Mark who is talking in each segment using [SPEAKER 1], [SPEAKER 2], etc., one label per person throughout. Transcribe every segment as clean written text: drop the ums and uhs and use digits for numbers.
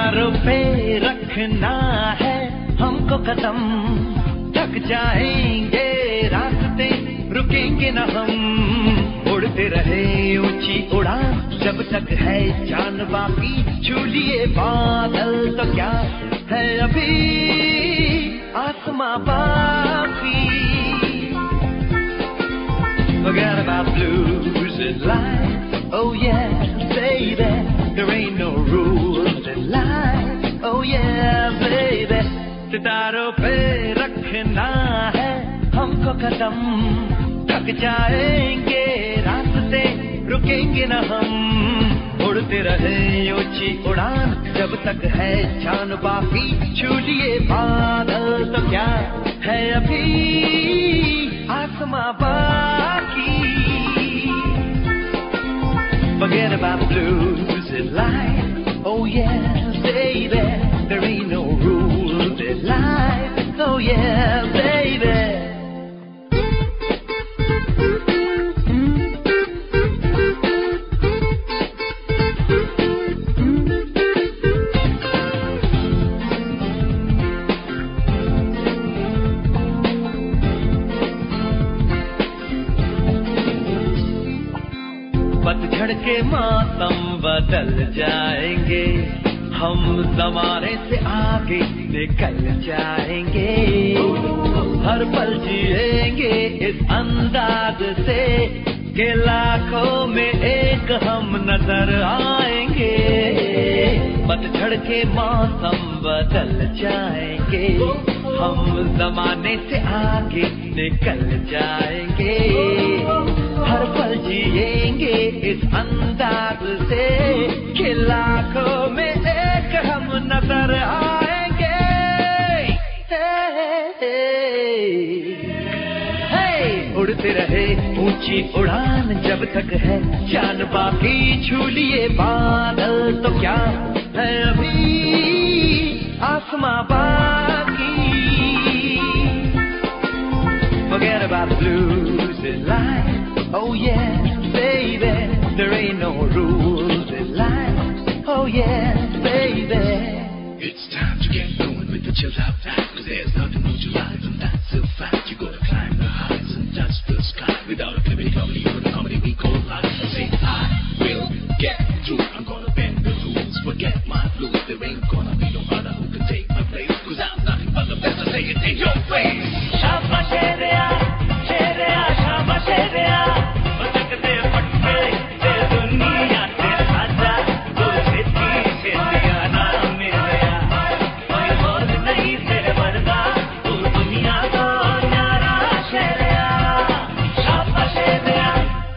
[SPEAKER 1] सितारों पे रखना है हमको कदम, थक जाएंगे रास्ते रुकेंगे न हम। उड़ते रहे ऊंची उड़ान जब तक है जान बाकी, छू लिए बादल तो क्या है अभी आसमां बाकी। Forget about blues and lights, oh yeah, baby. There ain't no rules in life, oh yeah, baby. सितारों पे रखना है हमको कदम, थक जाएंगे रास्ते रुकेंगे न हम। उड़ते रहे ऊंची उड़ान जब तक है जान बाकी, छू लिए बादल तो क्या है अभी आसमां बाकी। Forget about blues and life, oh yeah, baby. There ain't no rules in life, oh yeah, baby. पतझड़ के मौसम बदल जाएंगे, हम ज़माने से आगे निकल जाएंगे। हर पल जिएंगे इस अंदाज से कि लाखों में एक हम नजर आएंगे। पतझड़ के मौसम बदल जाएंगे, हम ज़माने से आगे निकल जाएंगे। हर पल जिएंगे इस अंदाज से कि लाखों में एक हम नजर आएंगे। उड़ते रहे ऊंची उड़ान जब तक है जान बाकी, छू लिए बादल तो क्या है अभी आसमां बाकी। Forget about blues and life, oh yeah, baby. There ain't no rules in life, oh yeah, baby.
[SPEAKER 2] It's time to get going with the chilled out vibe, 'cause there's nothing new to life, and that's a fact. You gotta climb the heights and touch the sky without a comedy, with the comedy we call life. Say I will get through, I'm gonna bend the rules, forget my blues. There ain't gonna be no other who can take my place, 'cause I'm nothing but the best. I say it in your face.
[SPEAKER 1] Shabba sheria, sheria, shabba sheria. बचकते पट्टे से दुनिया से आजा, तो छेती छेतिया नाम मेरा। कोई और नहीं तेरे वर्गा, तू दुनिया को न्यारा शेरिया, शाबा शेरिया।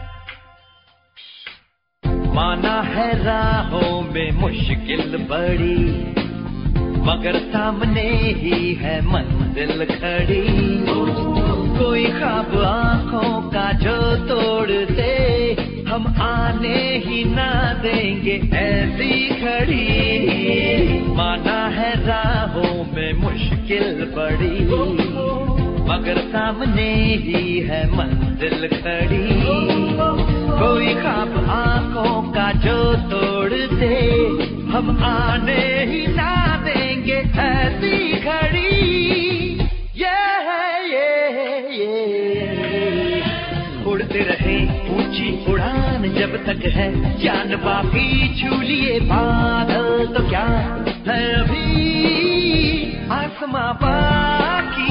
[SPEAKER 1] माना है राहों में मुश्किल बड़ी, मगर सामने ही है मंजिल खड़ी। कोई ख्वाब आंखों का जो तोड़ दे, हम आने ही ना देंगे ऐसी घड़ी। माना है राहों में मुश्किल बड़ी, मगर सामने ही है मंजिल खड़ी। कोई ख्वाब आंखों का जो तोड़ दे, हम आने ही ना देंगे ऐसी घड़ी। उड़ते रहे ऊंची उड़ान जब तक है जान बाकी, छू लिए बादल तो क्या है अभी आसमां बाकी।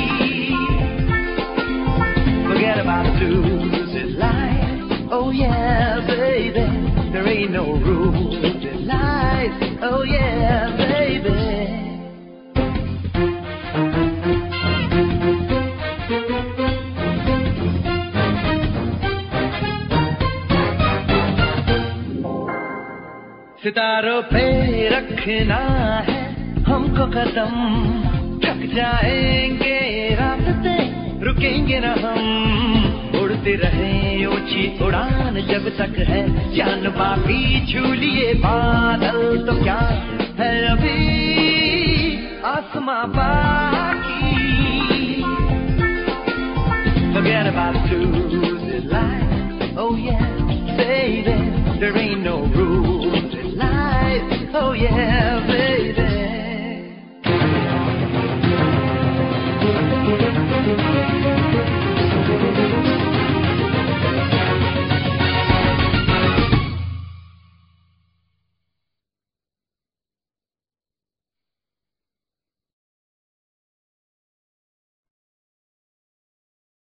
[SPEAKER 1] Forget about blues and life, oh yeah, baby. There ain't no rules in life, oh yeah, baby. सितारों पे रखना है हमको कदम, थक जाएंगे रास्ते रुकेंगे न हम। उड़ते रहे ऊंची उड़ान जब तक है जान बाकी, छू लिए बादल तो क्या है अभी आसमां बाकी। Forget about blues